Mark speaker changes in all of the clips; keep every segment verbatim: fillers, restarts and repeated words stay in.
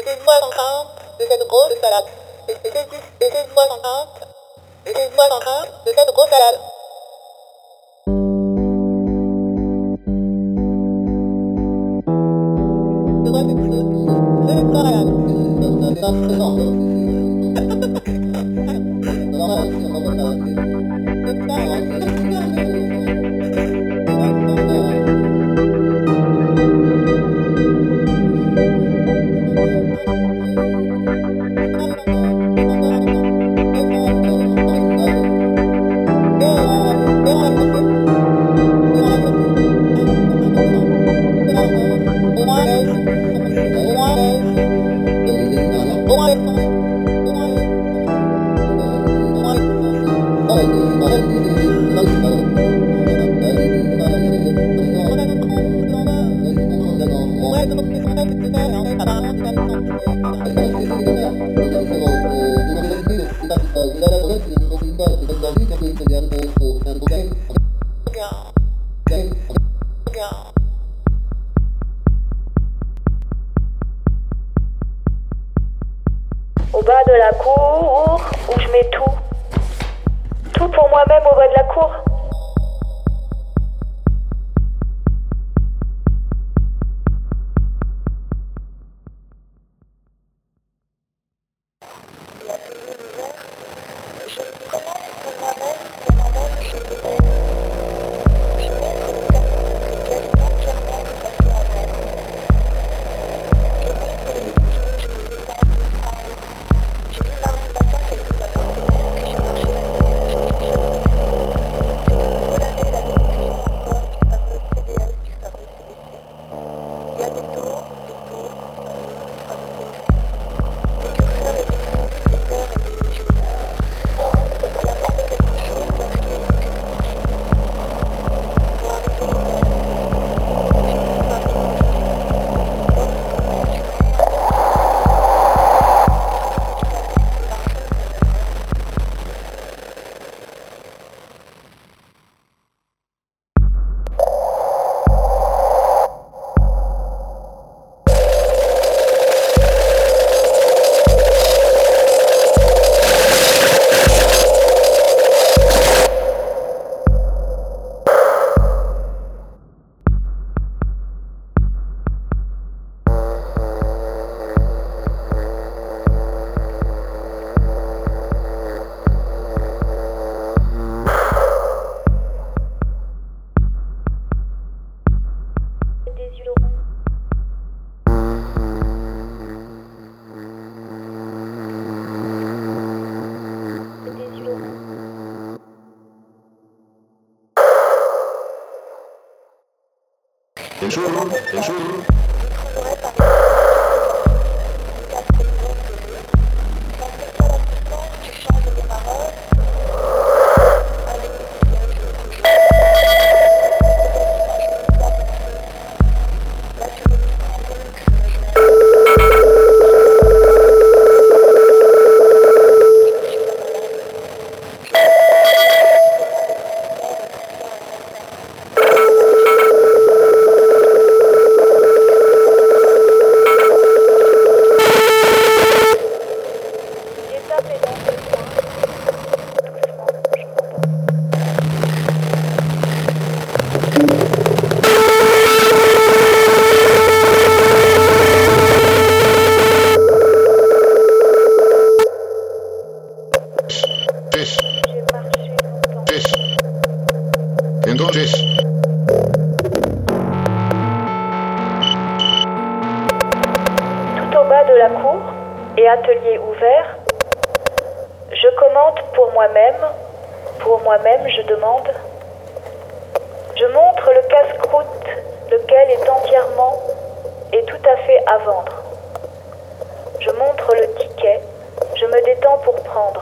Speaker 1: Laissez-moi encore de cette grosse salade. Laissez-moi encore. Laissez-moi encore de cette grosse salade. Je vois quelque chose. Je vais voir la
Speaker 2: Au bas de la cour, où je mets tout. Tout pour moi-même au bas de la cour.
Speaker 3: Bonjour, bonjour. Entonces,
Speaker 2: Tout au bas de la cour et atelier ouvert, je commande pour moi-même, pour moi-même je demande. Je montre le casse-croûte, lequel est entièrement et tout à fait à vendre. Je montre le ticket, je me détends pour prendre.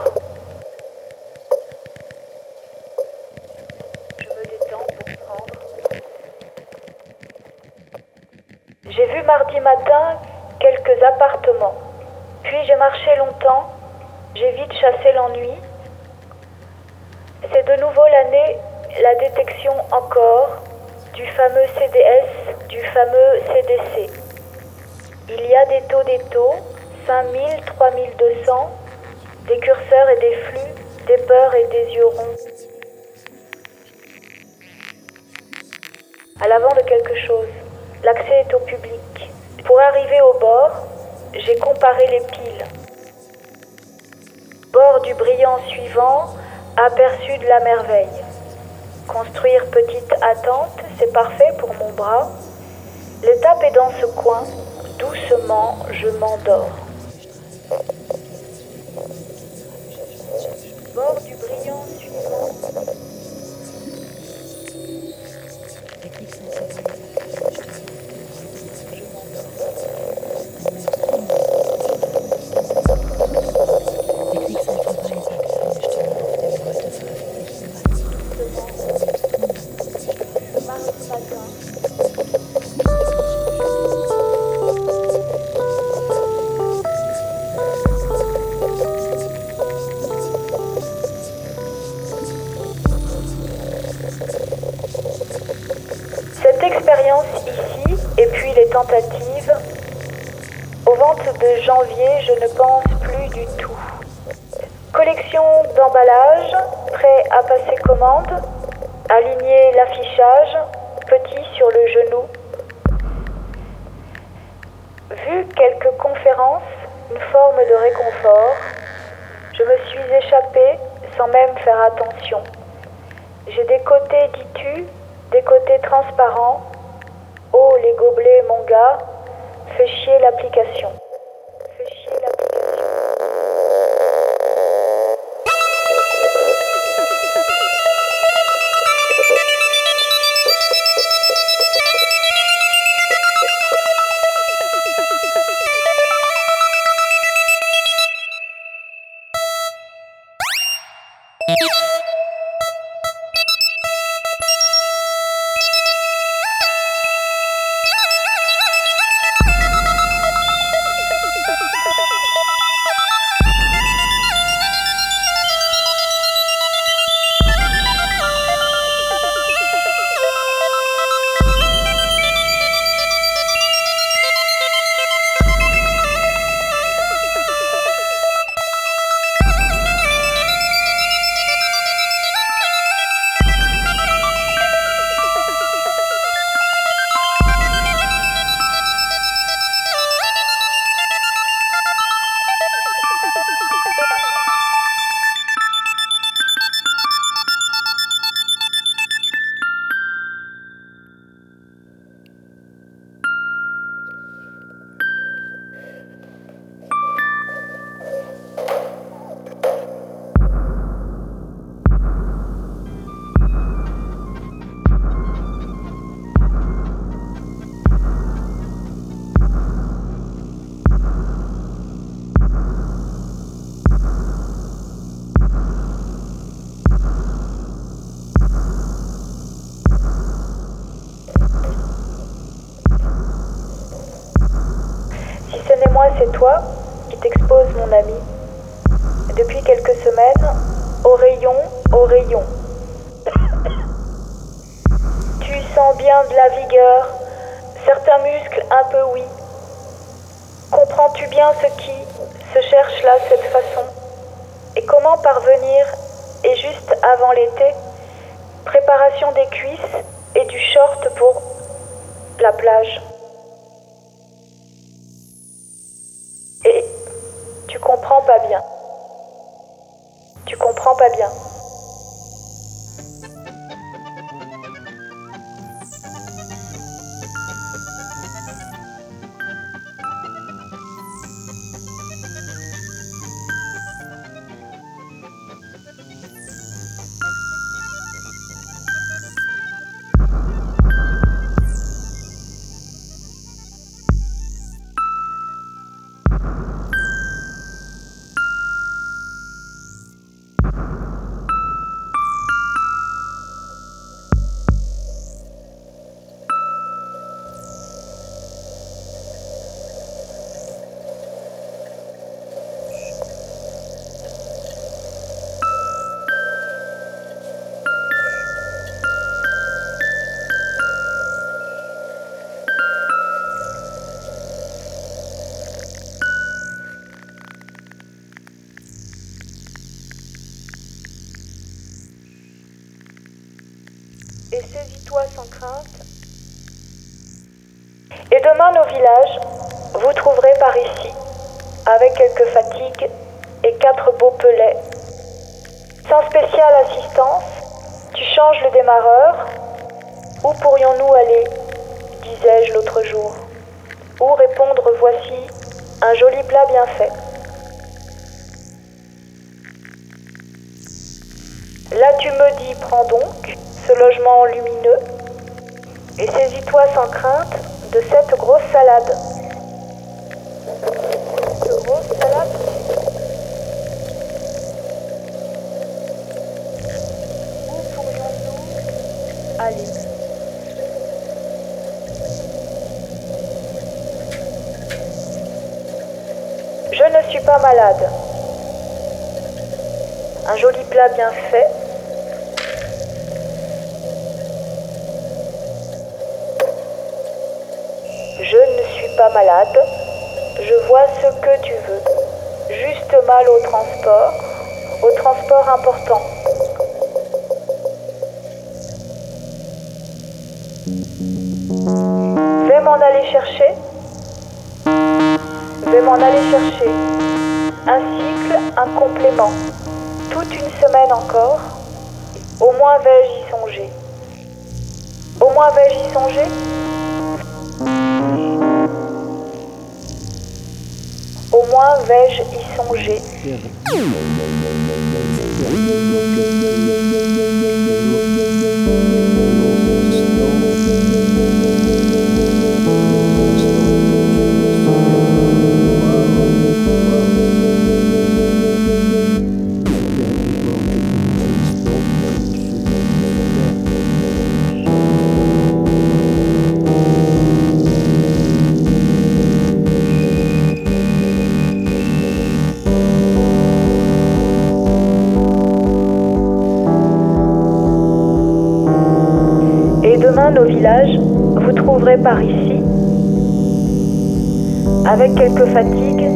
Speaker 2: Je me détends pour prendre. J'ai vu mardi matin quelques appartements, puis j'ai marché longtemps, j'ai vite chassé l'ennui. C'est de nouveau l'année, la détection encore du fameux C D S, du fameux C D C. Il y a des taux, des taux, cinq mille, trois mille deux cents, des curseurs et des flux, des peurs et des yeux ronds. À l'avant de quelque chose, l'accès est au public. Pour arriver au bord, j'ai comparé les piles. Bord du brillant suivant, aperçu de la merveille. Construire petite attente, c'est parfait pour mon bras. L'étape est dans ce coin, doucement je m'endors. Bord du brillant suivant. Cette expérience ici, et puis les tentatives, aux ventes de janvier, je ne pense plus du tout. Collection d'emballages, prêt à passer commande, aligner l'affichage, petit sur le genou. Vu quelques conférences, une forme de réconfort, je me suis échappée sans même faire attention. J'ai des côtés, dis-tu, des côtés transparents. Oh, les gobelets, mon gars, fais chier l'application. Fais chier l'application. Moi, c'est toi qui t'expose, mon ami. Depuis quelques semaines, au rayon, au rayon. Tu sens bien de la vigueur, certains muscles un peu oui. Comprends-tu bien ce qui se cherche là, cette façon? Et comment parvenir, et juste avant l'été, préparation des cuisses et du short pour la plage. Et tu comprends pas bien. Tu comprends pas bien. saisis-toi sans crainte. Et demain nos villages, vous trouverez par ici, avec quelques fatigues et quatre beaux pelets. Sans spéciale assistance, tu changes le démarreur. Où pourrions-nous aller, disais-je l'autre jour. Ou répondre voici un joli plat bien fait. Là tu me dis prends donc ce logement lumineux et saisis-toi sans crainte de cette grosse salade. Cette grosse salade. Où pourrions-nous aller? Je ne suis pas malade. Un joli plat bien fait. Je ne suis pas malade. Je vois ce que tu veux. Juste mal au transport. Au transport important. Vais m'en aller chercher. Vais m'en aller chercher. Un cycle, un complément. Toute une semaine encore. Au moins vais-je y songer. Au moins vais-je y songer. Au moins vais-je y songer. Demain, nos villages, vous trouverez par ici, avec quelques fatigues,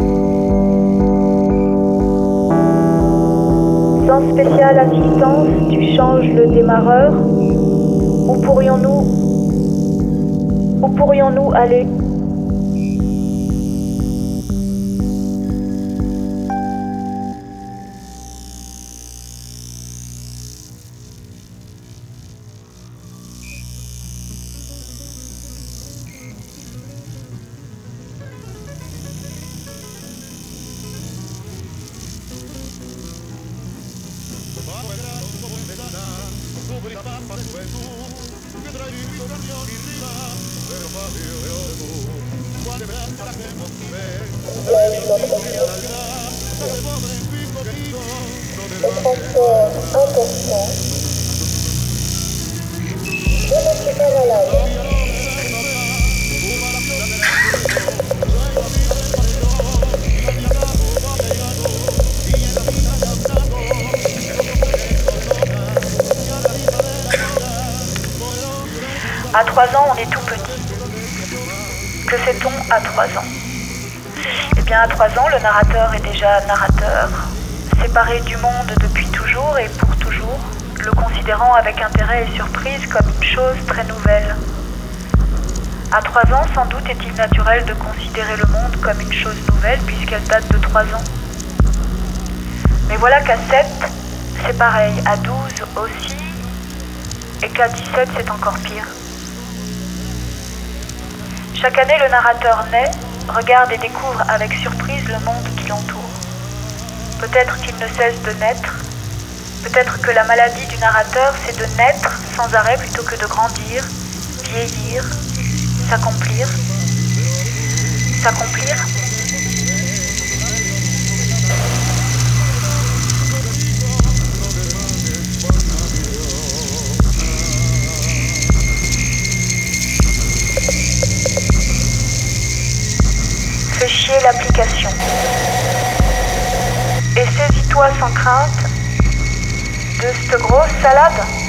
Speaker 2: sans spéciale assistance, tu changes le démarreur. Où pourrions-nous, où pourrions-nous aller?
Speaker 1: Le transport important. Je ne suis pas malade.
Speaker 2: À trois ans, on est tout petit. Que fait-on à trois ans? Eh bien, à trois ans, le narrateur est déjà narrateur, séparé du monde depuis toujours et pour toujours, le considérant avec intérêt et surprise comme une chose très nouvelle. À trois ans, sans doute est-il naturel de considérer le monde comme une chose nouvelle puisqu'elle date de trois ans. Mais voilà qu'à sept, c'est pareil, à douze aussi, et qu'à dix-sept, c'est encore pire. Chaque année, le narrateur naît, regarde et découvre avec surprise le monde qui l'entoure. Peut-être qu'il ne cesse de naître. Peut-être que la maladie du narrateur, c'est de naître sans arrêt plutôt que de grandir, vieillir, s'accomplir. S'accomplir. Fais chier l'application. Et saisis-toi sans crainte de cette grosse salade.